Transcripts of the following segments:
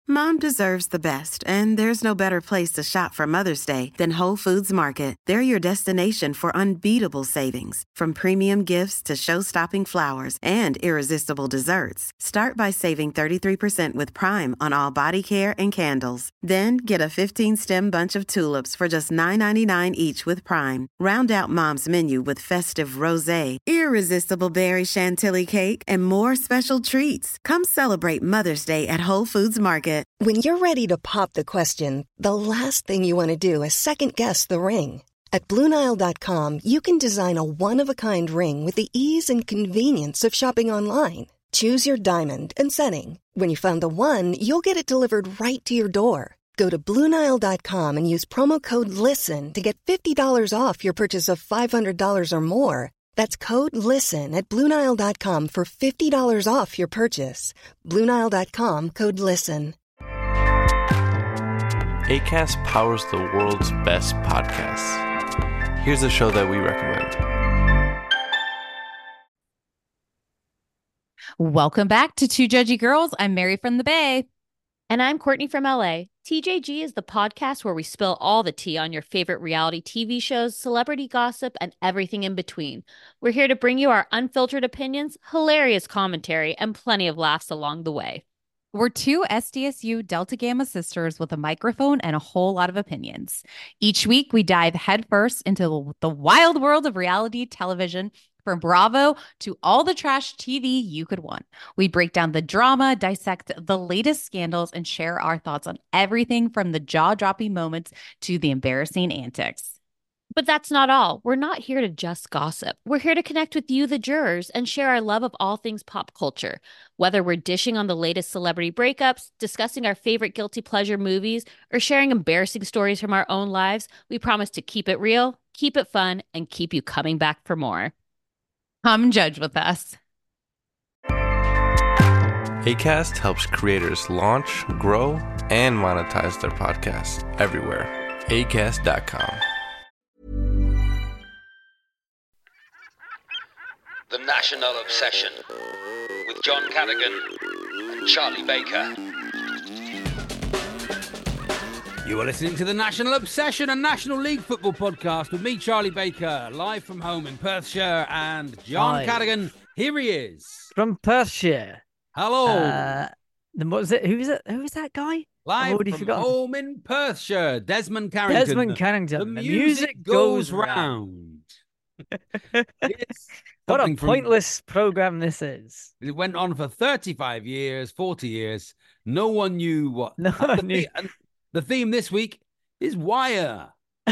Mom deserves the best, and there's no better place to shop for Mother's Day than Whole Foods Market. They're your destination for unbeatable savings, from premium gifts to show-stopping flowers and irresistible desserts. Start by saving 33% with Prime on all body care and candles. Then get a 15-stem bunch of tulips for just $9.99 each with Prime. Round out Mom's menu with festive rosé, irresistible berry chantilly cake, and more special treats. Come celebrate Mother's Day at Whole Foods Market. When you're ready to pop the question, the last thing you want to do is second-guess the ring. At BlueNile.com, you can design a one-of-a-kind ring with the ease and convenience of shopping online. Choose your diamond and setting. When you find the one, you'll get it delivered right to your door. Go to BlueNile.com and use promo code LISTEN to get $50 off your purchase of $500 or more. That's code LISTEN at BlueNile.com for $50 off your purchase. BlueNile.com, code LISTEN. Acast powers the world's best podcasts. Here's a show that we recommend. Welcome back to Two Judgy Girls. I'm Mary from the Bay. And I'm Courtney from LA. TJG is the podcast where we spill all the tea on your favorite reality TV shows, celebrity gossip, and everything in between. We're here to bring you our unfiltered opinions, hilarious commentary, and plenty of laughs along the way. We're two SDSU Delta Gamma sisters with a microphone and a whole lot of opinions. Each week, we dive headfirst into the wild world of reality television, from Bravo to all the trash TV you could want. We break down the drama, dissect the latest scandals, and share our thoughts on everything from the jaw-dropping moments to the embarrassing antics. But that's not all. We're not here to just gossip. We're here to connect with you, the jurors, and share our love of all things pop culture. Whether we're dishing on the latest celebrity breakups, discussing our favorite guilty pleasure movies, or sharing embarrassing stories from our own lives, we promise to keep it real, keep it fun, and keep you coming back for more. Come judge with us. Acast helps creators launch, grow, and monetize their podcasts everywhere. Acast.com. The National Obsession with John Cadogan and Charlie Baker. You are listening to the National Obsession, a National League football podcast with me, Charlie Baker, live from home in Perthshire, and John Cadogan. Here he is from Perthshire. Hello. What was it? Who is it? Who is that guy? Live from home in Perthshire, Desmond Carrington. Desmond Carrington. The music goes round. What a pointless program this is. It went on for 35 years, 40 years. No one knew what. No one knew. The theme this week is Wire.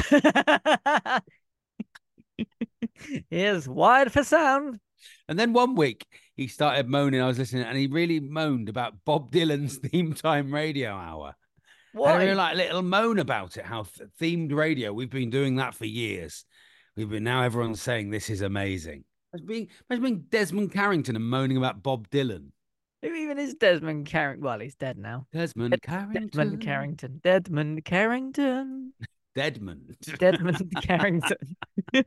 Here's Wired for Sound. And then one week he started moaning. I was listening, and he really moaned about Bob Dylan's Theme Time Radio Hour. Why? And like a little moan about it, how themed radio, we've been doing that for years. Now everyone's saying this is amazing. Imagine being Desmond Carrington and moaning about Bob Dylan. Who even is Desmond Carrington? Well, he's dead now. Desmond Carrington. Desmond Carrington. Desmond Carrington. Deadmond. Desmond Carrington.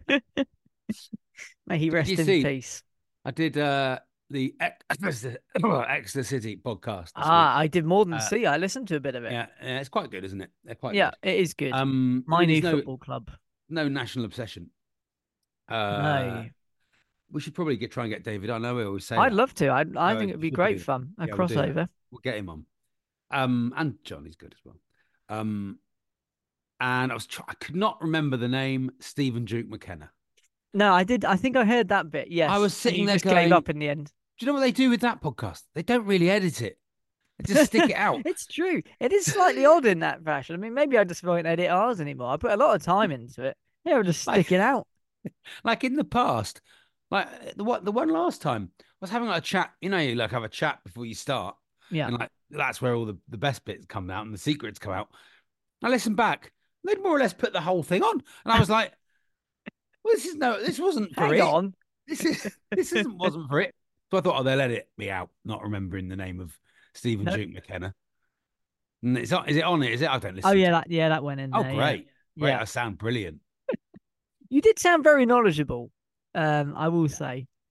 May he rest in peace. I did the Exeter City podcast. I did more than see. I listened to a bit of it. Yeah, it's quite good, isn't it? They're quite good. It is good. My new football club. No National Obsession. No. We should probably try and get David. I know we always say I'd love to. I think it'd be great fun. A crossover. We'll get him on. And Johnny's good as well. And I could not remember the name Stephen Duke McKenna. No, I did. I think I heard that bit. Yes. I was sitting there just going, gave up in the end. Do you know what they do with that podcast? They don't really edit it. They just stick it out. It's true. It is slightly odd in that fashion. I mean, maybe I just won't edit ours anymore. I put a lot of time into it. Yeah, we'll just stick it out. Like in the past, like the one last time, I was having like a chat. You know, you like have a chat before you start. Yeah. And like that's where all the best bits come out and the secrets come out. I listened back. They'd more or less put the whole thing on, and I was like, "Well, this wasn't for it. Hang on, wasn't for it." So I thought, "Oh, they'll edit me out, not remembering the name of Stephen Duke McKenna." And is it on it? Is it? I don't listen. Oh yeah, that went in. Oh there, great, great! Yeah. I sound brilliant. You did sound very knowledgeable. I will say.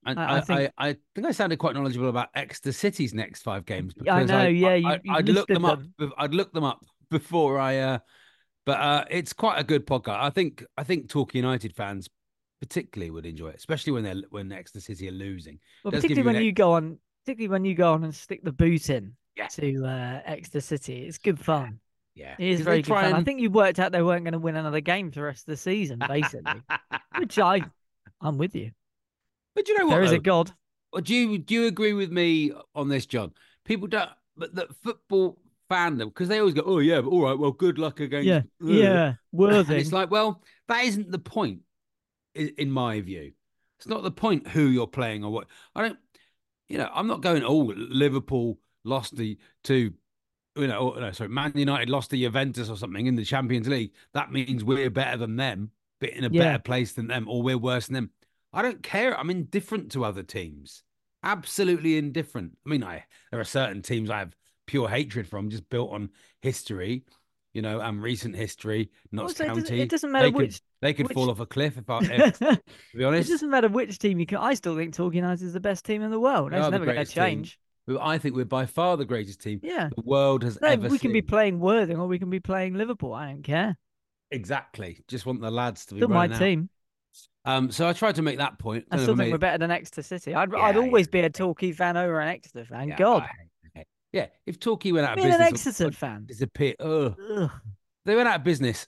I think I think I sounded quite knowledgeable about Exeter City's next 5 games I because know. Yeah, you've I'd look listed them up. them. I'd look them up before I. But it's quite a good podcast. I think Torquay United fans particularly would enjoy it, especially when Exeter City are losing. Well, It does give particularly you when you go on, and stick the boot in Yeah. to Exeter City, it's good fun. Yeah, It is because very they good try fun. I and think you worked out they weren't going to win another game for the rest of the season, basically. Which I'm with you. But you know what? There is a though? God. Well, do you agree with me on this, John? People don't, but the football fandom, because they always go, "Oh yeah, but all right, well, good luck against." Yeah, And it's Worthing. like, well, that isn't the point, in my view. It's not the point who you're playing or what. I don't, I'm not going. Oh, Liverpool lost to, no, sorry, Man United lost to Juventus or something in the Champions League. That means we're better than them, but in a Yeah. better place than them, or we're worse than them. I don't care. I'm indifferent to other teams. Absolutely indifferent. I mean, there are certain teams I have pure hatred from, just built on history, and recent history. Notts Also, County. it doesn't matter They could which- fall off a cliff if to be It honest. doesn't matter which team you can. I still think Torquay United is the best team in the world. We That's are the never going to greatest team. change. I think we're by far the greatest team Yeah. the world has No, ever we seen. can be playing Worthing or we can be playing Liverpool. I don't care. Exactly. Just want the lads to be Still my running out. team. So I tried to make that point. I Don't know still if I think made we're it- better than Exeter City. I'd Yeah, always yeah. be a Torquay fan over an Exeter fan. Yeah, God, yeah. If Torquay went out of being an business, Exeter fan. disappear. Ugh. They went out of business.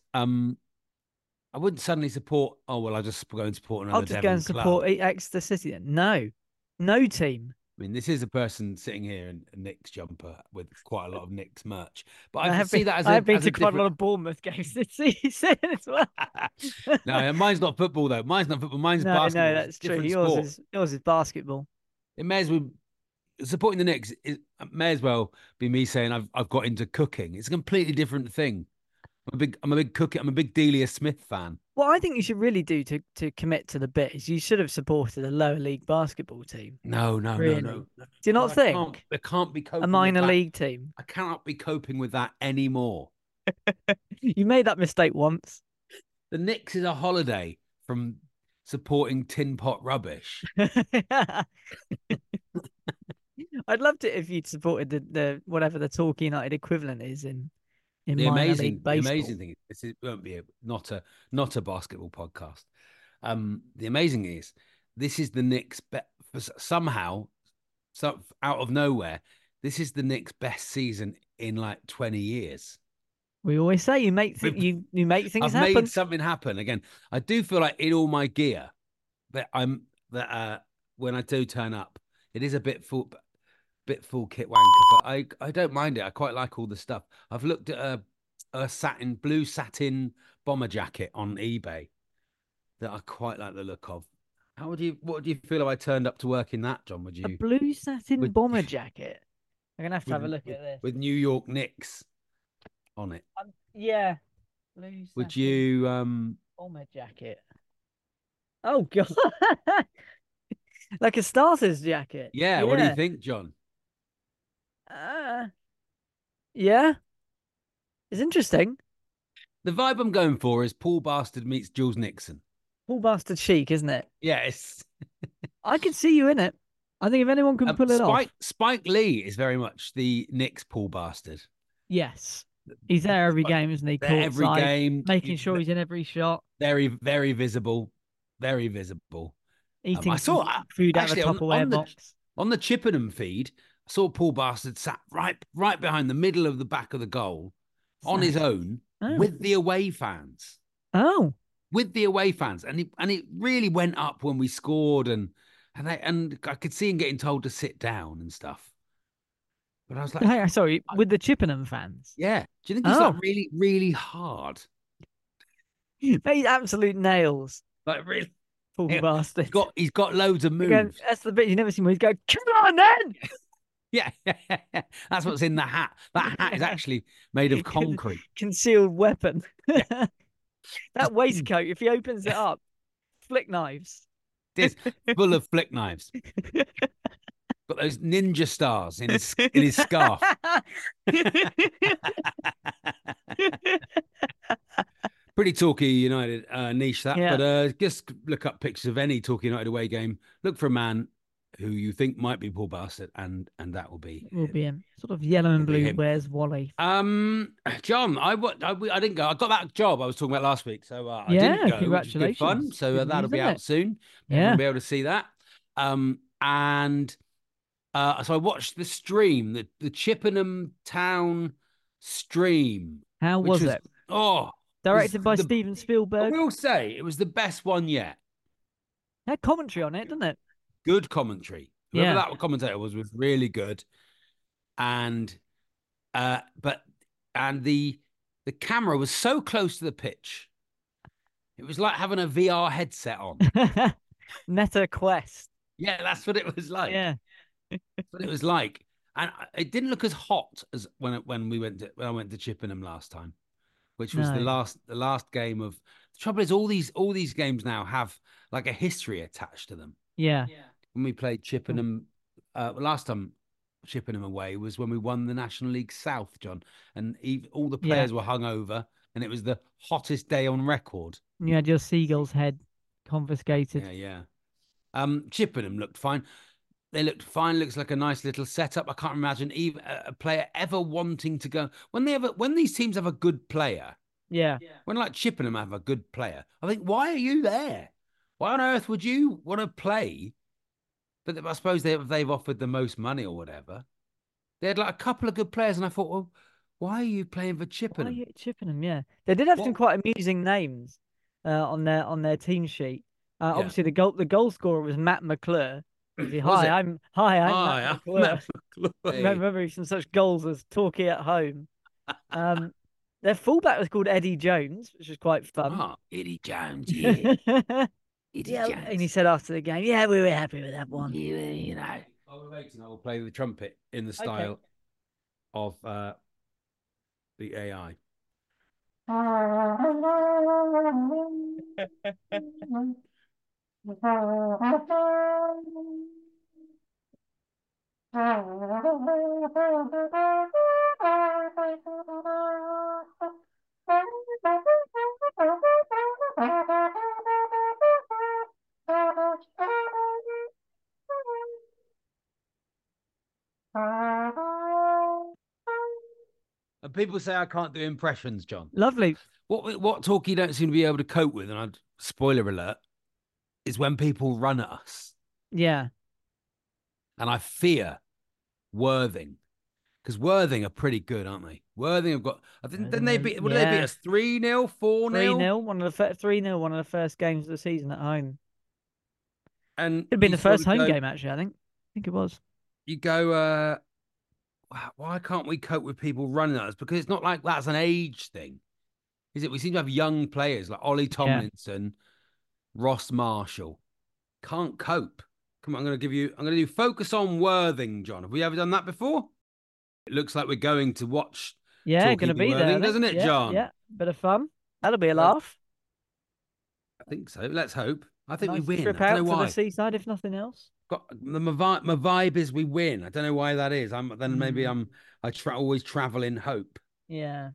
I wouldn't suddenly support. Oh well, I'll just go and support another I'll just Devon go and club. support Exeter City. Then. No team. I mean, this is a person sitting here in a Knicks jumper with quite a lot of Knicks merch. But I I have see been, that as I have been as to quite a lot different- of Bournemouth games this season as well. No, mine's not football though. Mine's not football. Mine's No, basketball. that's It's a true. different sport. Yours is basketball. It may as well supporting the Knicks. It may as well be me saying I've got into cooking. It's a completely different thing. I'm a big cookie. I'm a big Delia Smith fan. What I think you should really do to commit to the bit is you should have supported a lower league basketball team. No. Really? Do you not think? I can't be coping A with minor that. league team. I cannot be coping with that anymore. You made that mistake once. The Knicks is a holiday from supporting tin pot rubbish. I'd loved it if you'd supported the whatever the Torquay United equivalent is in The minor league baseball. amazing thing is it won't be not a basketball podcast. The amazing is this is the Knicks somehow, out of nowhere, this is the Knicks' best season in like 20 years. We always say you make you make things I've happen. made something happen again. I do feel like in all my gear that when I do turn up, it is a bit full kit wanker, but I don't mind it. I quite like all the stuff. I've looked at a blue satin bomber jacket on eBay that I quite like the look of. What do you feel if I turned up to work in that, John? Would A you blue satin would- bomber jacket. I'm gonna have to have a look at this. with New York Knicks on it? Yeah. Blue Would satin you bomber jacket? Oh god. Like a starter's jacket. yeah, what do you think, John? Yeah. It's interesting. The vibe I'm going for is Paul Bastard meets Jules Nixon. Paul Bastard chic, isn't it? Yes. I can see you in it. I think if anyone can pull it off. Spike Lee is very much the Knicks Paul Bastard. Yes. He's there every game, isn't he? There every Courtside, game, making sure he's in every shot, very, very visible, very visible. eating I saw food out of actually a Tupperware box. on the Chippenham feed. I saw Paul Bastard sat right behind the middle of the back of the goal on his own Oh. with the away fans. Oh. With the away fans, and it really went up when we scored, and I could see him getting told to sit down and stuff. But I was like, Hey, sorry, with the Chippenham fans. yeah. Do you think he's Oh. like really, really hard? Made absolute nails, Like really, Paul Yeah, Bastard. he's got loads of moves. Again, that's the bit you never seen where he's going, come on then! Yeah, that's what's in the hat. That hat is actually made of concrete. Concealed weapon. That waistcoat, if he opens it up, flick knives. It is full of flick knives. Got those ninja stars in his scarf. Pretty Pretty Torquay United niche that, Yeah. but just look up pictures of any Torquay United away game. Look for a man who you think might be Paul Bassett, and that will be Will be him. Sort of yellow and Will be blue. him. Where's Wally? John, I didn't go. I got that job I was talking about last week, so I Yeah, didn't go. Which was good fun. congratulations. So Good that'll news, be isn't out it? soon. Yeah. Everyone will be able to see that. So I watched the stream, the Chippenham Town stream. How which was it? Oh, Directed by the- Steven I Spielberg. will say it was the best one yet. Had commentary on it, didn't it? Good commentary. Whoever Yeah. that commentator was really good. And the camera was so close to the pitch. It was like having a VR headset on. Meta Quest. Yeah, that's what it was like. Yeah. That's what it was like. And it didn't look as hot as when I went to Chippenham last time, which was No. the last game of. The trouble is, all these games now have like a history attached to them. Yeah. When we played Chippenham, last time Chippenham away was when we won the National League South, John, and all the players were hungover, and it was the hottest day on record. You had your seagull's head confiscated. Yeah. Chippenham looked fine. They looked fine. Looks like a nice little setup. I can't imagine even a player ever wanting to go when these teams have a good player. Yeah. When like Chippenham have a good player, I think, why are you there? Why on earth would you want to play? But I suppose they've offered the most money or whatever. They had like a couple of good players, and I thought, well, why are you playing for Chippenham? Why are you at Chippenham? Yeah. They did have some quite amusing names on their team sheet. Obviously, the goal scorer was Matt McClure. I'm Matt McClure. Remember some such goals as Torquay at home. Their fullback was called Eddie Jones, which was quite fun. Oh, Eddie Jones, yeah. Eddie Jones. And he said after the game, "Yeah, we were happy with that one." I will play the trumpet in the style of the AI. And people say I can't do impressions, John. Lovely. What talk you don't seem to be able to cope with, and I'd spoiler alert, is when people run at us. Yeah. And I fear Worthing. Because Worthing are pretty good, aren't they? Worthing have got. I think didn't they beat? What did they beat us? 3-0, 4-0, 3-0. 3-0. One of the first games of the season at home. And it'd been the first home game, actually. I think it was. You go. Why can't we cope with people running at us? Because it's not like that's an age thing, is it? We seem to have young players like Ollie Tomlinson, Ross Marshall. Can't cope. Come on, I'm going to do focus on Worthing, John. Have we ever done that before? It looks like we're going to watch. Yeah, going to be Worthing, there, doesn't it, John? Yeah, bit of fun. That'll be a laugh. I think so. Let's hope. I think nice we win. Trip I out don't know to why. the seaside, if nothing else. My vibe is we win. I don't know why that is. Maybe I always travel in hope. Yeah.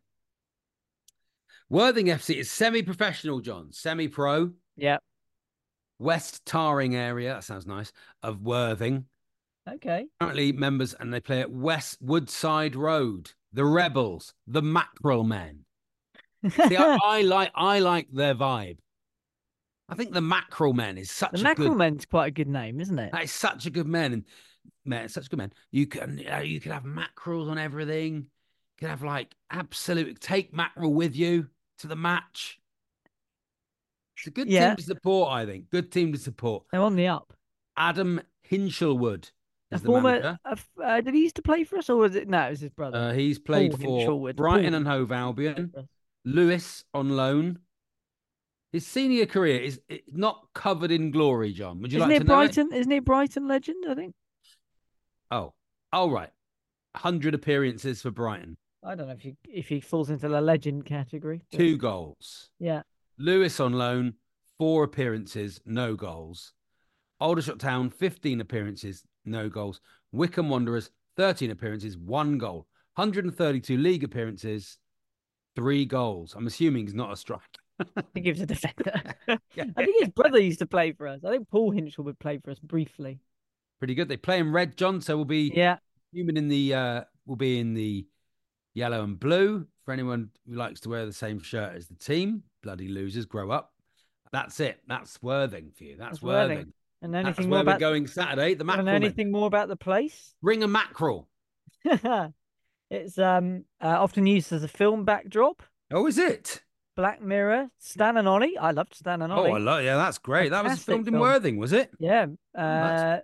Worthing FC is semi-professional, John. Semi-pro. Yeah. West Tarring area. That sounds nice. Of Worthing. Okay. Currently members, and they play at West Woodside Road. The Rebels. The Mackerel Men. See, I like their vibe. I think the Mackerel Men is such a good... The Mackerel Men's quite a good name, isn't it? That is such a good man. And such a good man. You can have mackerels on everything. You can have take mackerel with you to the match. It's a good team to support, I think. Good team to support. They're on the up. Adam Hinchelwood is the former. manager. Did he used to play for us, or was it? No, it was his brother. He's played Paul for Hinchelwood. Brighton and Hove Albion. Lewis on loan. His senior career is not covered in glory, John. Would you like to know Brighton? Isn't he Brighton legend? I think. Oh, right. 100 appearances for Brighton. I don't know if he falls into the legend category. But... 2 goals. Yeah. Lewis on loan, 4 appearances, no goals. Aldershot Town, 15 appearances, no goals. Wycombe Wanderers, 13 appearances, 1 goal. 132 league appearances, 3 goals. I'm assuming he's not a striker. I think he was a defender. I think his brother used to play for us. I think Paul Hinchell would play for us briefly. Pretty good. They play in red, John. So we'll be human in the we'll be in the yellow and blue. For anyone who likes to wear the same shirt as the team, bloody losers, grow up. That's it. That's Worthing for you. That's Worthing. And anything more about we're going Saturday? The mackerel. And anything more about the place? Bring a mackerel. It's often used as a film backdrop. Oh, is it? Black Mirror, Stan and Ollie. I loved Stan and Ollie. Oh, I love. Yeah, that's great. That was filmed in Worthing, was it? Yeah. I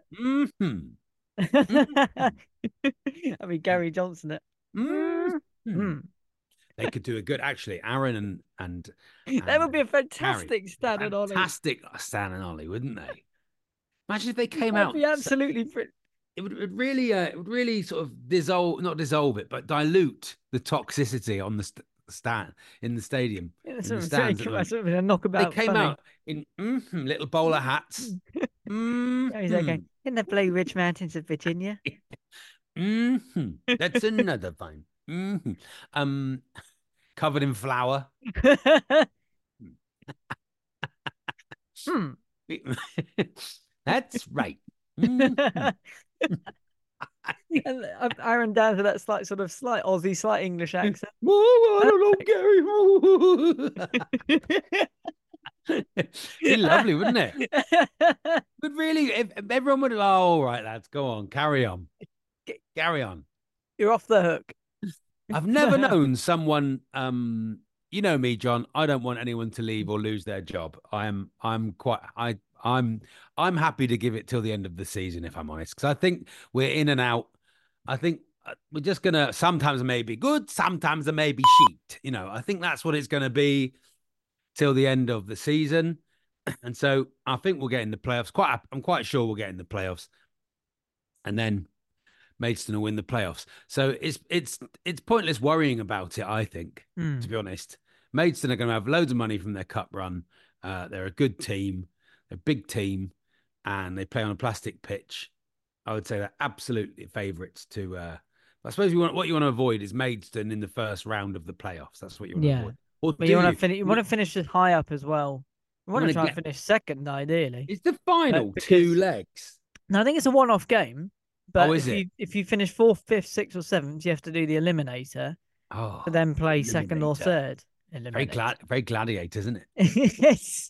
mean, Gary Johnson. They could do a good, actually. Aaron and that would be a fantastic Stan and Ollie. Fantastic Stan and Ollie, wouldn't they? Imagine if they came out. Be absolutely. It would really sort of not dissolve it, but dilute the toxicity on the stand in the stadium. Yeah, that's sort of a knockabout. They came out in little bowler hats. He's okay. In the Blue Ridge Mountains of Virginia. That's another fine. Covered in flour. That's right. And Aaron down to that slight Aussie, slight English accent. I don't know, Gary. Be lovely, wouldn't it? But really, if everyone would, all right, lads, go on, carry on. Carry on. You're off the hook. I've never known someone, you know me, John. I don't want anyone to leave or lose their job. I'm happy to give it till the end of the season, if I'm honest, because I think we're in and out. I think we're just gonna. Sometimes it may be good, sometimes it may be shit. You know, I think that's what it's going to be till the end of the season, and so I think we'll get in the playoffs. I'm quite sure we'll get in the playoffs, and then Maidstone will win the playoffs. So it's pointless worrying about it, I think, to be honest. Maidstone are going to have loads of money from their cup run. They're a good team, they're a big team, and they play on a plastic pitch. I would say they're absolutely favourites to. I suppose what you want to avoid is Maidstone in the first round of the playoffs. That's what you want to avoid. Or but you want to finish it high up as well. You want to try and finish second, ideally. It's the final 2 legs. No, I think it's a one-off game. But if you finish 4th, 5th, 6th, or 7th, you have to do the eliminator to then play second or third. Very gladiator, isn't it? Yes.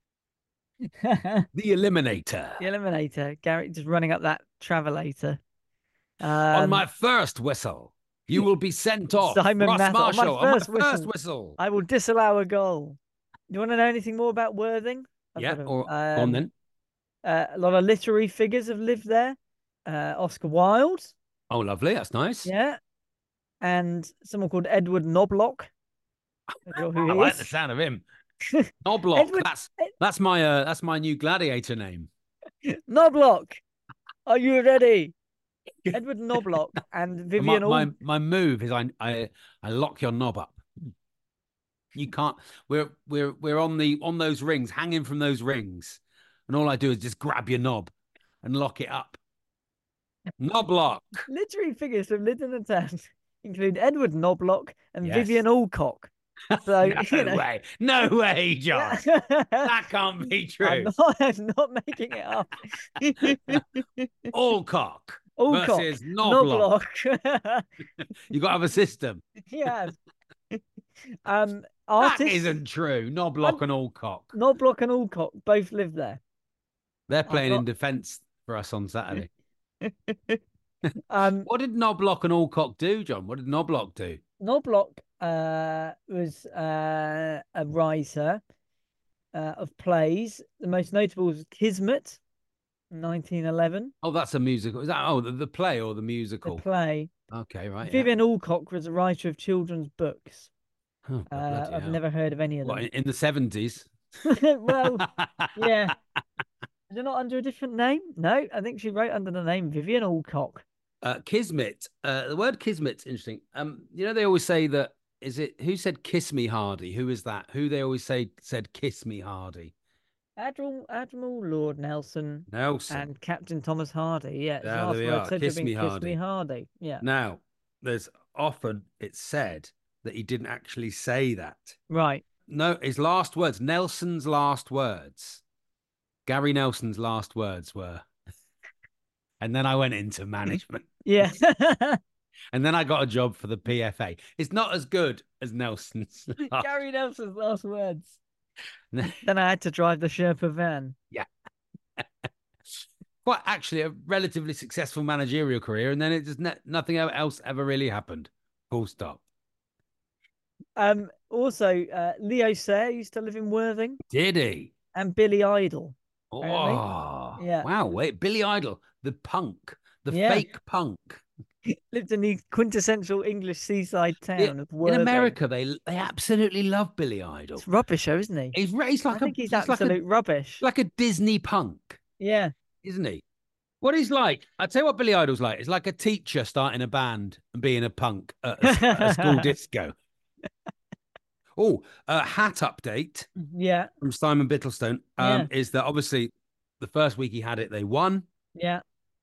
The eliminator. The eliminator. Gary just running up that travelator. On my first whistle, you will be sent off. Simon Ross Mathell, Marshall, on my first whistle. I will disallow a goal. Do you want to know anything more about Worthing? On then. A lot of literary figures have lived there. Oscar Wilde. Oh, lovely. That's nice. Yeah. And someone called Edward Knobloch. I like the sound of him. Knobloch. That's my new gladiator name. Knobloch. Are you ready? Edward Knobloch and Vivian. My move is I lock your knob up. You can't. We're on those rings, hanging from those rings, and all I do is just grab your knob and lock it up. Knobloch. Literary figures from Lytton and Town include Edward Knobloch and Vivian Alcock. So, no way, John. That can't be true. I'm not making it up. Alcock versus Knobloch. You got to have a system. Yeah. That isn't true. Knobloch and Alcock. Knobloch and Alcock both live there. They're playing in defence for us on Saturday. What did Knobloch and Alcock do, John? What did Knobloch do? Knobloch was a writer of plays. The most notable was Kismet, 1911. Oh, that's a musical. Is that the play or the musical? The play. Okay, right. Vivian Alcock was a writer of children's books. Oh, I've never heard of any of them. What, in the 70s? Well, yeah. Is it not under a different name? No, I think she wrote under the name Vivian Alcock. Kismet. The word Kismet's interesting. They always say that. Is it who said "kiss me, Hardy"? Who is that? Who they always said "kiss me, Hardy"? Admiral Lord Nelson and Captain Thomas Hardy. Yeah, there we are. Kiss me, Hardy. Kiss me, Hardy. Yeah. Now, it's said that he didn't actually say that. Right. no, his last words, Nelson's last words. Gary Nelson's last words were, and then I went into management. Yeah. And then I got a job for the PFA. It's not as good as Nelson's. Gary Nelson's last words. Then I had to drive the Sherpa van. Yeah. Quite actually a relatively successful managerial career, and then it just nothing else ever really happened. Full stop. Also, Leo Sayer used to live in Worthing. Did he? And Billy Idol. Oh, yeah. Wow. Wait, Billy Idol, the punk, the fake punk. Lived in the quintessential English seaside town of Worthing. In America, they absolutely love Billy Idol. It's rubbish, though, isn't he? He's like he's absolute rubbish. Like a Disney punk. Yeah. Isn't he? What he's like, I'd say what Billy Idol's like. It's like a teacher starting a band and being a punk at a school disco. Oh, hat update. Yeah. From Simon Bittlestone is that obviously the first week he had it, they won. Yeah.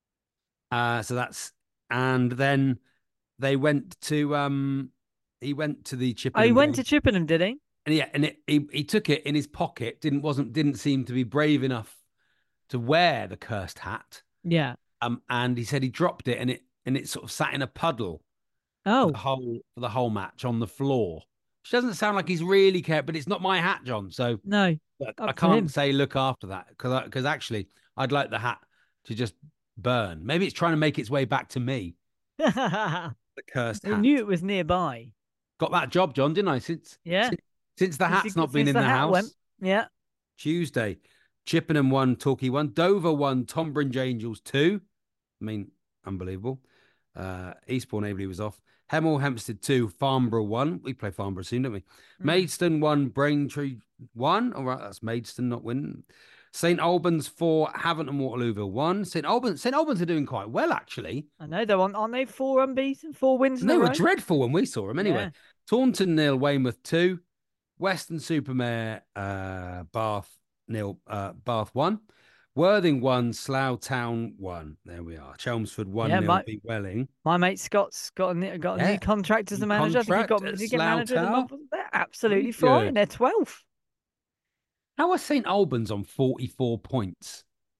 And then they went to he went to the Chippenham. Oh, he went to Chippenham, did he? And he took it in his pocket. Didn't seem to be brave enough to wear the cursed hat. Yeah. And he said he dropped it and it sort of sat in a puddle. Oh. For the whole match on the floor. Which doesn't sound like he's really cared, but it's not my hat, John. So no, I can't say look after that because actually I'd like the hat to just burn. Maybe it's trying to make its way back to me. The cursed hat. I knew it was nearby. Got that job, John, didn't I? Since the hat's not been in the house. Yeah. Tuesday, Chippenham 1, Torquay 1, Dover 1, Tonbridge Angels 2. I mean, unbelievable. Eastbourne Aveley was off. Hemel Hempstead 2, Farnborough 1. We play Farnborough soon, don't we? Maidstone 1, Braintree 1. All right, that's Maidstone not winning. St Albans 4, Havant and Waterlooville 1. St Albans are doing quite well, actually. I know they're on. Aren't they 4 unbeaten, 4 wins? They were dreadful when we saw them. Anyway, yeah. Taunton 0, Weymouth 2, Western Supermare Bath 0, Bath 1. Worthing 1, Slough Town 1. There we are. Chelmsford 1-0 beat Welling. My mate Scott's got a new contract as the manager. Did he get manager of the month? They're absolutely flying. They're 12th. How are St Albans on 44 points?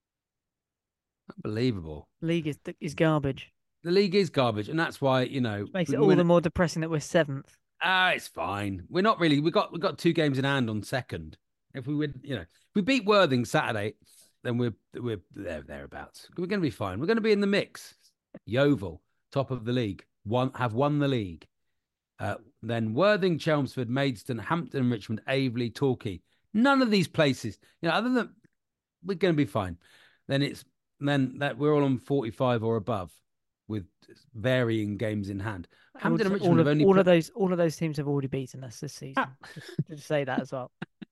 Unbelievable. League is garbage. The league is garbage, and that's why Which makes it all the more depressing that we're 7th. It's fine. We're not really. We got 2 games in hand on second. If we would, if we beat Worthing Saturday, then we're thereabouts. We're going to be fine. We're going to be in the mix. Yeovil, top of the league, have won the league. Then Worthing, Chelmsford, Maidstone, Hampton, Richmond, Aveley, Torquay. None of these places, other than we're going to be fine. Then that we're all on 45 or above with varying games in hand. Hampton and Richmond all of those teams have already beaten us this season. Just say that as well.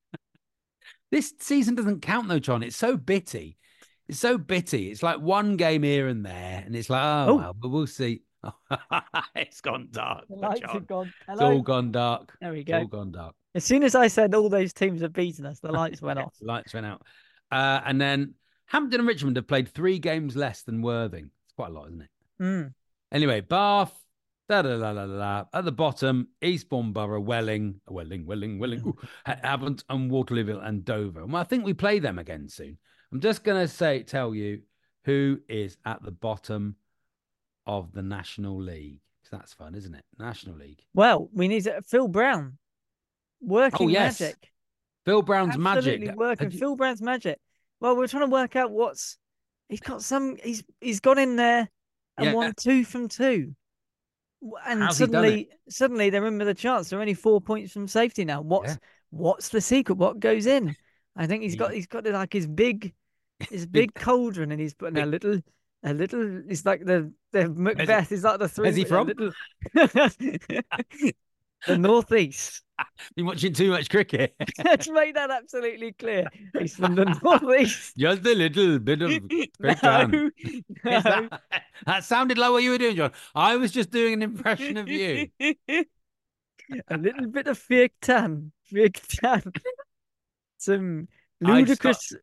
This season doesn't count though, John. It's so bitty. It's like one game here and there, and it's like, well, but we'll see. It's gone dark. The lights have gone. It's all gone dark. There we go. It's all gone dark. As soon as I said all those teams have beaten us, the lights went off. The lights went out. And then Hampton and Richmond have played 3 games less than Worthing. It's quite a lot, isn't it? Mm. Anyway, Bath, at the bottom, Eastbourne Borough, Welling, Havant and Waterlooville and Dover. Well, I think we play them again soon. I'm just going to tell you who is at the bottom of the National League. That's fun, isn't it? National League. Well, we need Phil Brown. Working magic. Phil Brown's Absolutely magic. Working. Phil Brown's magic. Well, we're trying to work out he's gone in there and won 2 from 2. And suddenly they're in with a chance. They're only 4 points from safety now. What's the secret? What goes in? I think he's got like his big cauldron, and he's putting a little. It's like the Macbeth. Is like the 3. Where's he from? The northeast. Been watching too much cricket. Let's make that absolutely clear. He's from the northeast. Just a little bit of cricket. No. That sounded like what you were doing, John. I was just doing an impression of you. A little bit of fake tan. Some ludicrous,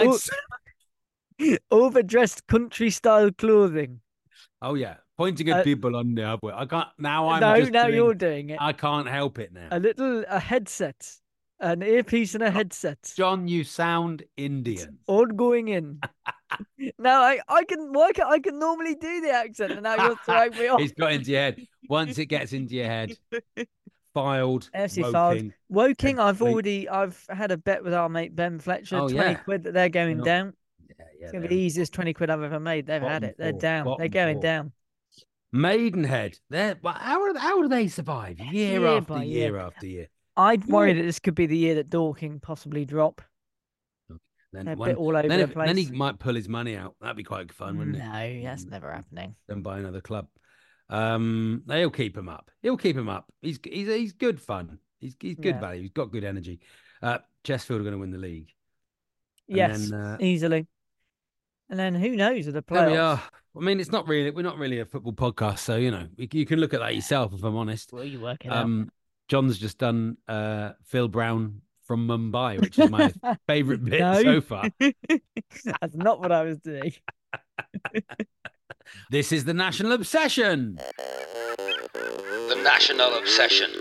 overdressed country style clothing. Oh yeah, pointing at people on the other. I can't now. You're doing it. I can't help it now. A headset an earpiece and a headset. John, you sound Indian. All going in. No, I can normally do the accent, and now you're throwing me off. It's got into your head. Once it gets into your head, filed, FC Woking. Woking, I've had a bet with our mate Ben Fletcher, 20 quid that they're going down. It's going to be the easiest 20 quid I've ever made. They've had it. They're down. They're going down. Maidenhead. How do they survive year after year after year? I'd worry that this could be the year that Dorking possibly drop. Then a bit all over the place. Then he might pull his money out. That'd be quite fun, wouldn't it? No, that's never happening. Then buy another club. They'll keep him up. He'll keep him up. He's good fun. He's good value. He's got good energy. Chesterfield are going to win the league. Yes, easily. And then who knows with the playoffs? There we are. I mean, we're not really a football podcast, so you can look at that yourself. If I'm honest, well, you work it out. John's just done Phil Brown from Mumbai, which is my favourite bit so far. That's not what I was doing. This is the National Obsession. The National Obsession.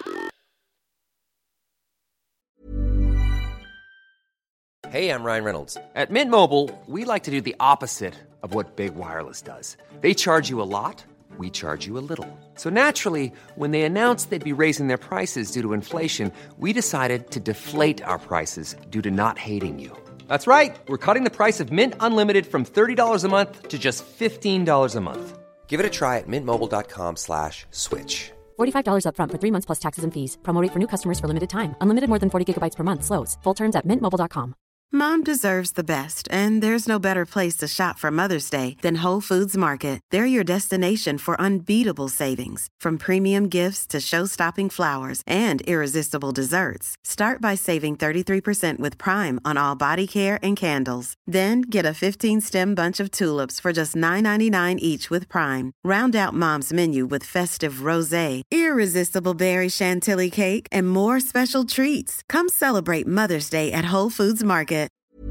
Hey, I'm Ryan Reynolds. At Mint Mobile, we like to do the opposite of what Big Wireless does. They charge you a lot. We charge you a little. So naturally, when they announced they'd be raising their prices due to inflation, we decided to deflate our prices due to not hating you. That's right. We're cutting the price of Mint Unlimited from $30 a month to just $15 a month. Give it a try at mintmobile.com/switch. $45 up front for 3 months plus taxes and fees. Promo rate for new customers for limited time. Unlimited more than 40 gigabytes per month. Slows full terms at mintmobile.com. Mom deserves the best, and there's no better place to shop for Mother's Day than Whole Foods Market. They're your destination for unbeatable savings, from premium gifts to show-stopping flowers and irresistible desserts. Start by saving 33% with Prime on all body care and candles. Then get a 15-stem bunch of tulips for just $9.99 each with Prime. Round out Mom's menu with festive rosé, irresistible berry chantilly cake, and more special treats. Come celebrate Mother's Day at Whole Foods Market.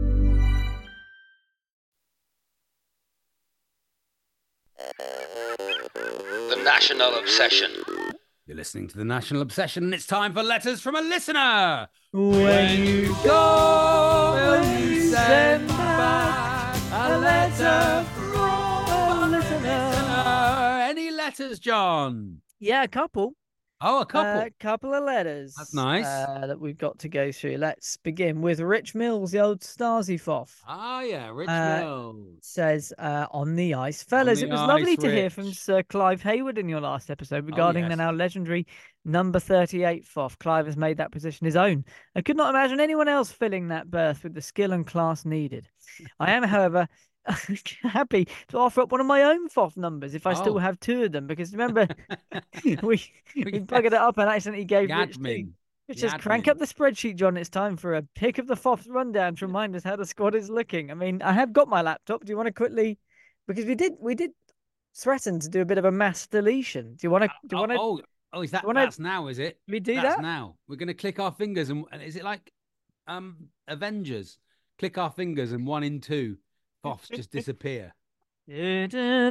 The National Obsession. You're listening to the National Obsession, and it's time for letters from a listener. When you go, you send back a letter from a listener. Any letters, John? Yeah, a couple. Oh, a couple. Couple of letters. That's nice. That we've got to go through. Let's begin with Rich Mills, the old Stasi foff. Ah, yeah, Rich Mills. Says, on the ice. Fellas, it was lovely to hear from Sir Clive Hayward in your last episode regarding the now legendary number 38 foff. Clive has made that position his own. I could not imagine anyone else filling that berth with the skill and class needed. I am, however, happy to offer up one of my own FOF numbers if I still have two of them, because remember we buggered it up and accidentally gave Rich says crank up the spreadsheet, John. It's time for a pick of the FOFs rundown to remind us how the squad is looking. I mean, I have got my laptop. Do you want to quickly, because we did threaten to do a bit of a mass deletion. Do you want to is that's now, is it? We do that's that now. We're going to click our fingers and is it like Avengers? Click our fingers and 1 in 2 FOFs just disappear. Here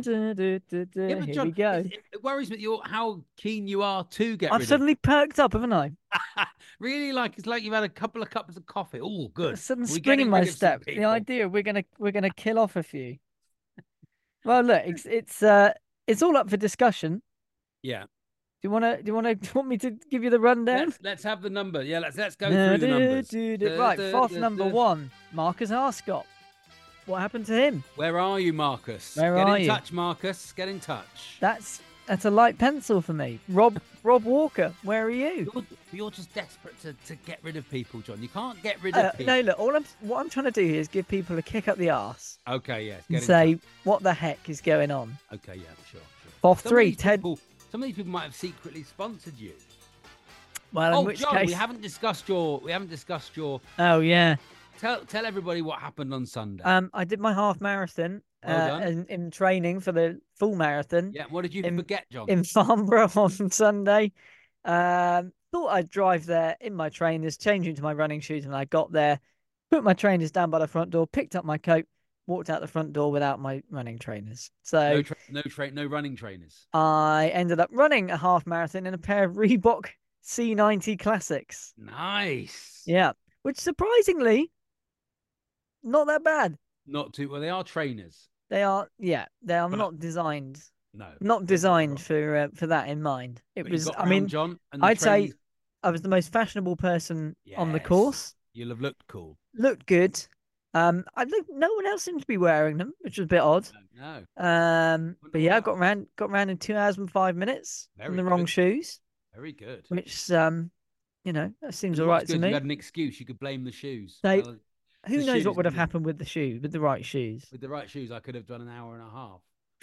John, we go. It worries me how keen you are to get. I've suddenly perked up, haven't I? Really, it's like you've had a couple of cups of coffee. Oh, good. A sudden spring in my step. The idea we're gonna kill off a few. Well, look, it's all up for discussion. Yeah. Do you want me to give you the rundown? Let's have the number. Yeah, let's go through the numbers. Right, FOF number 1, Marcus Arscott. What happened to him? Where are you, Marcus? Get in touch, Marcus. Get in touch. That's a light pencil for me. Rob Walker, where are you? You're just desperate to get rid of people, John. You can't get rid of people. No, look, what I'm trying to do here is give people a kick up the arse. Okay, yes. And say, what the heck is going on? Okay, yeah, sure. FOF 3, Ted. Some of these people might have secretly sponsored you. Well, in which John, case... we haven't discussed your. Oh yeah. Tell everybody what happened on Sunday. I did my half marathon in training for the full marathon. Yeah, what did you forget, John? In Farnborough on Sunday. Thought I'd drive there in my trainers, change into my running shoes, and I got there, put my trainers down by the front door, picked up my coat, walked out the front door without my running trainers. So no running trainers. I ended up running a half marathon in a pair of Reebok C90 Classics. Nice. Yeah, which surprisingly, not that bad. Not too well. They are trainers. They are, yeah, they are But- not designed. No, Not designed for that in mind. It But you was, got I round, mean, John, and the I'd say trainers- I was the most fashionable person on the Yes. course. You'll have looked cool. Looked good. I think no one else seemed to be wearing them, which was a bit odd. No. But yeah, I got around in 2 hours and 5 minutes in Very the wrong good. shoes, Very good. which you know, that seems And all what's right to good, me. You had an excuse. You could blame the shoes. They- Well, Who the knows shoes, what would have didn't you? happened with the shoe, with the right shoes? With the right shoes, I could have done an hour and a half.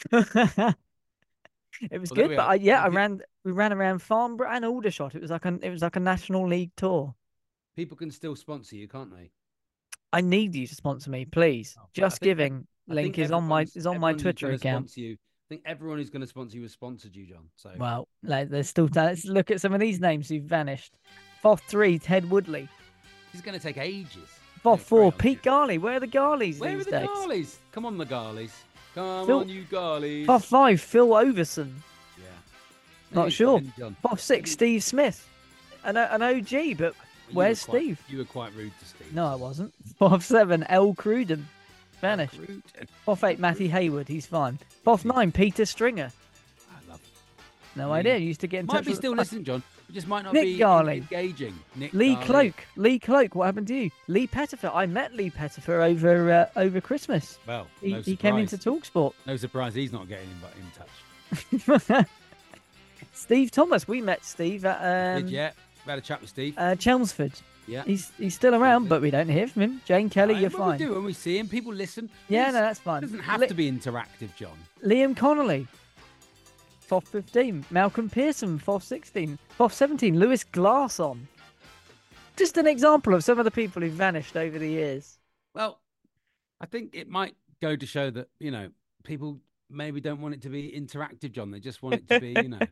It was Well, there good, we but are. we ran around Farnborough and Aldershot. It was like a National League tour. People can still sponsor you, can't they? I need you to sponsor me, please. Oh, but Just Giving I link think is on my everyone who's Twitter gonna account. sponsor you. I think everyone who's going to sponsor you has sponsored you, John. So Well, there's still let's look at some of these names who've vanished. FOF 3, Ted Woodley. it's going to take ages. FOF Yeah, 4, very Pete Garley. Where are the Garleys Where are these the days? Garleys? Come on, the Garleys. Come Phil- on, you Garleys. FOF 5, Phil Overson. Yeah. Not Maybe sure. again, John. FOF 6, Steve Smith. An OG, but where's Steve? You were quite rude to Steve. No, I wasn't. FOF 7, El Cruden. Vanished. Rude. FOF 8, Matty Hayward. He's fine. FOF 9, Peter Stringer. I love No Lee. idea. Used to get in touch Might be with still us. listening, John. It just might not Nick be Garley. engaging. Nick Lee Garley. Cloak. What happened to you? Lee Pettifer. I met Lee Pettifer over Christmas. Well, He, no he came into surprise. Talksport. No surprise he's not getting in touch. Steve Thomas. We met Steve at Did yet? We had a chat with Steve. Chelmsford. Yeah. He's still around, but we don't hear from him. Jane Kelly, you're When fine. We do when we see him. People listen. Yeah, It's- no, that's fine. It doesn't have to be interactive, John. Liam Connolly. FOF 15. Malcolm Pearson. FOF 16. FOF 17. Lewis Glasson. Just an example of some of the people who've vanished over the years. Well, I think it might go to show that, people maybe don't want it to be interactive, John. They just want it to be,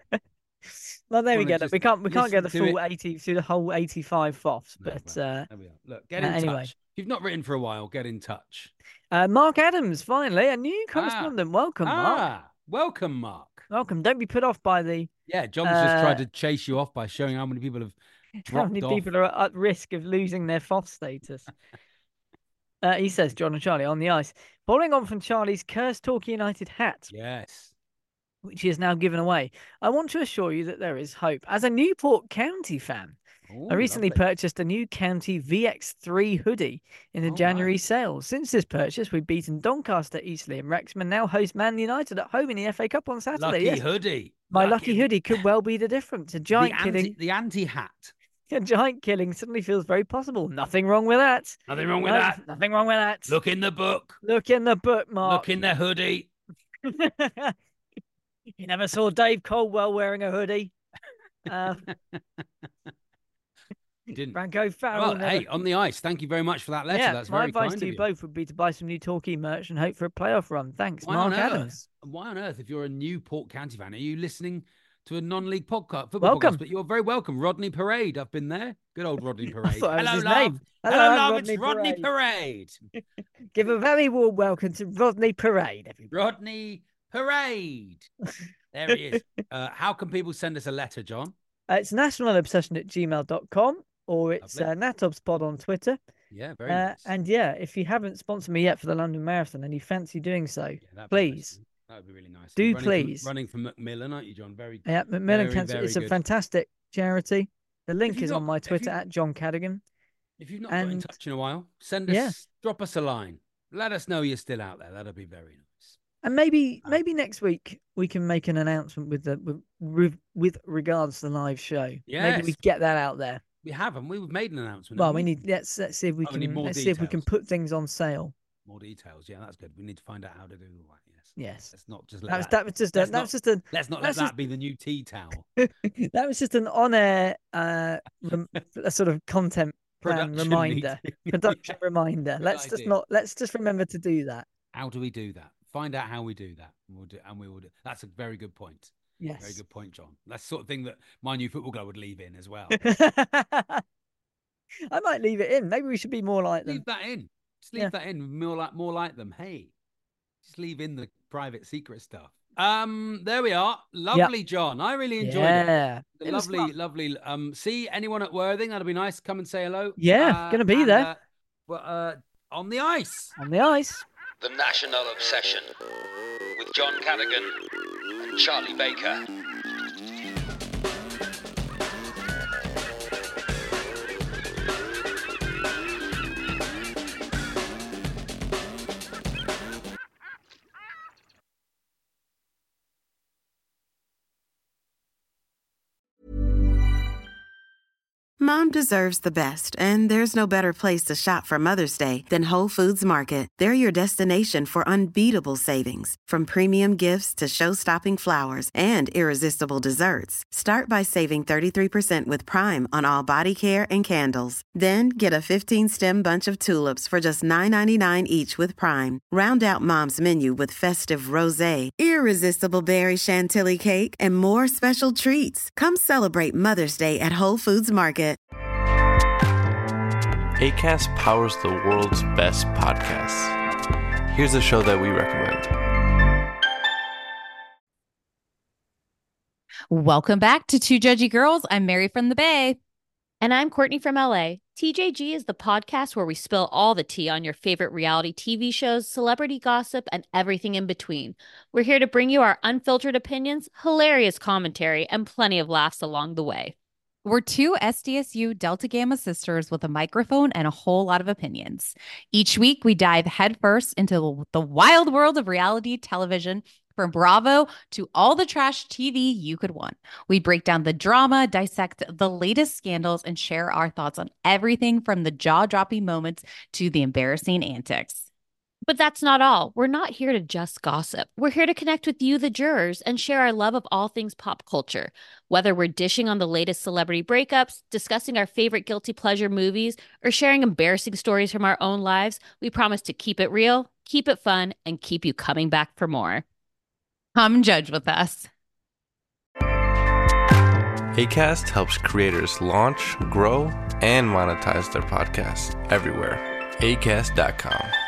Well, there we wanna go. just We can't get the listen to full 80 through the whole 85 FOFs, No, but there we are. Look, get in anyway. touch. If you've not written for a while, get in touch. Mark Adams, finally, a new correspondent. Welcome, Mark. Welcome, Mark. Welcome. Don't be put off by the Yeah, John's just tried to chase you off by showing how many people have how dropped many off. people are at risk of losing their FOF status. He says, John and Charlie on the ice. Following on from Charlie's cursed Torquay United hat, Yes. which he has now given away, I want to assure you that there is hope. As a Newport County fan, I recently purchased a new County VX3 hoodie in the January sale. Since this purchase, we've beaten Doncaster, Eastleigh and Wrexham, and now host Man United at home in the FA Cup on Saturday. Lucky Yes. hoodie. My lucky hoodie could well be the difference. A giant killing. The anti-hat. A giant killing suddenly feels very possible. Nothing wrong with that. Nothing wrong with No, that. Nothing wrong with that. Look in the book. Look in the book, Mark. Look in the hoodie. You never saw Dave Caldwell wearing a hoodie. Didn't. Franco Farrell. Well, hey, on the ice. Thank you very much for that letter. Yeah, That's my very advice kind to of you you. both would be to buy some new Torquay merch and hope for a playoff run. Thanks, Why Mark on Adams. Earth? Why on earth, if you're a Newport County fan, are you listening to a non-league podcast? Welcome. But you're very welcome. Rodney Parade. I've been there. Good old Rodney Parade. thought that was Hello, his love. name. Hello, Hello, I'm love. Rodney It's Rodney Parade. Parade. Give a very warm welcome to Rodney Parade, everybody. Rodney Parade. There he is. How can people send us a letter, John? It's nationalobsession@gmail.com or it's natobspod on Twitter. Yeah, very nice. And yeah, if you haven't sponsored me yet for the London Marathon and you fancy doing so, please. That would be really nice. Do You're please. running for Macmillan, aren't you, John? Very. Yeah, Macmillan very, Cancer. very It's a good. fantastic charity. The link you've is on not- my if Twitter you- at John Cadigan. If you've not got in And- touch in a while, send us, drop us a line. Let us know you're still out there. That'll be very nice. And maybe next week we can make an announcement with regards to the live show. Maybe Yes. we get that out there. We haven't. We've made an announcement. Well, haven't we need let's see if we Oh, we need can more let's see if we can details. put things on sale. more details. Yeah, that's good. We need to find out how to do all that. Yes. Yes. Let's not just That let was that. that was just a, let's that not- was just a Let's not let that's that just- be the new tea towel. that was just an on-air a sort of content plan Production reminder, meeting. production reminder. Good Let's idea. just remember to do that. How do we do that? Find out how we do that. And we'll do, and we will do. That's a very good point. Yes. Very good point, John. That's the sort of thing that my new football club would leave in as well. I might leave it in. Maybe we should be more like them. Leave that in. Just leave Yeah. that in. More like them. Hey, just leave in the private secret stuff. There we are. Lovely, John. I really enjoyed it. It Lovely. See anyone at Worthing? That'd be nice. Come and say hello. Yeah, gonna be there. On the ice. On the ice. The National Obsession with John Cadogan and Charlie Baker. Mom deserves the best, and there's no better place to shop for Mother's Day than Whole Foods Market. They're your destination for unbeatable savings, from premium gifts to show-stopping flowers and irresistible desserts. Start by saving 33% with Prime on all body care and candles. Then get a 15-stem bunch of tulips for just $9.99 each with Prime. Round out Mom's menu with festive rosé, irresistible berry chantilly cake, and more special treats. Come celebrate Mother's Day at Whole Foods Market. Acast powers the world's best podcasts. Here's a show that we recommend. Welcome back to Two Judgy Girls. I'm Mary from the Bay. And I'm Courtney from LA. TJG is the podcast where we spill all the tea on your favorite reality TV shows, celebrity gossip, and everything in between. We're here to bring you our unfiltered opinions, hilarious commentary, and plenty of laughs along the way. We're two SDSU Delta Gamma sisters with a microphone and a whole lot of opinions. Each week, we dive headfirst into the wild world of reality television, from Bravo to all the trash TV you could want. We break down the drama, dissect the latest scandals, and share our thoughts on everything from the jaw-dropping moments to the embarrassing antics. But that's not all. We're not here to just gossip. We're here to connect with you, the jurors, and share our love of all things pop culture. Whether we're dishing on the latest celebrity breakups, discussing our favorite guilty pleasure movies, or sharing embarrassing stories from our own lives, we promise to keep it real, keep it fun, and keep you coming back for more. Come judge with us. Acast helps creators launch, grow, and monetize their podcasts everywhere. Acast.com.